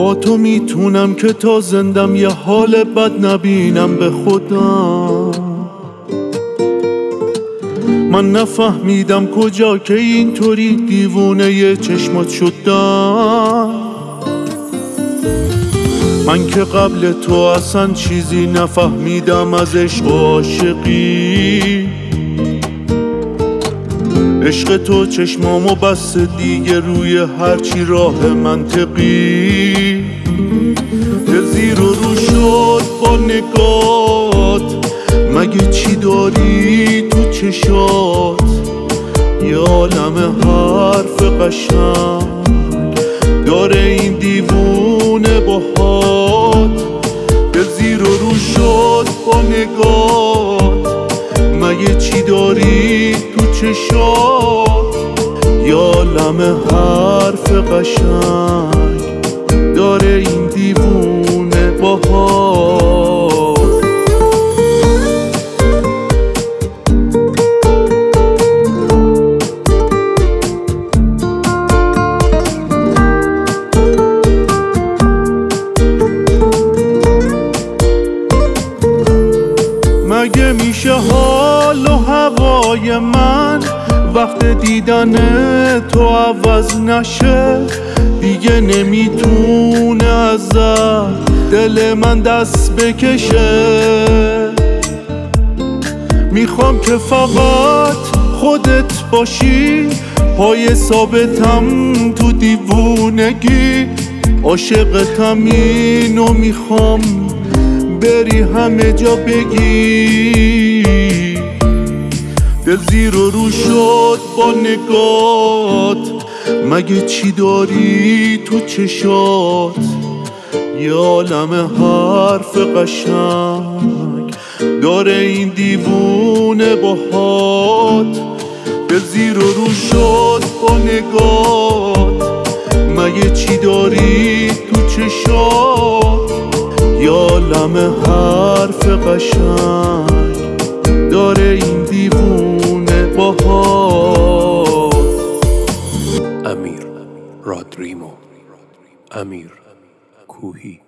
با تو میتونم که تا زندم یه حال بد نبینم به خودم. من نفهمیدم کجا که اینطوری دیوونه یه چشمات شدم. من که قبل تو اصلا چیزی نفهمیدم از عشق و عاشقی. عشق تو چشمامو بس دیگه روی هرچی راه منطقی. دل زیر و رو شد با نگات، مگه چی داری تو چشات؟ یه عالم حرف قشنگ داره این دیوونه باهات. دل زیر و رو شد با نگات، مگه چی داری تو چشات؟ یه عالم حرف قشنگ داره این دیوونه باهات. مگه میشه حال و هوای من وقت دیدن تو عوض نشه؟ دیگه نمیتونه ازت دل من دست بکشه. میخوام که فقط خودت باشی، پای ثابتم تو دیوونگی. عاشقتم اینو میخوام بری همه جا بگی. دل زیر و رو شد با نگات، مگه چی داری تو چشات؟ یه عالم حرف قشنگ داره این دیوونه باهات. دل زیر و رو شد با نگات، مگه چی داری تو چشات؟ یه عالم حرف قشنگ داره این دیوونه باهات. امیر رادریمو، امیر کوهی.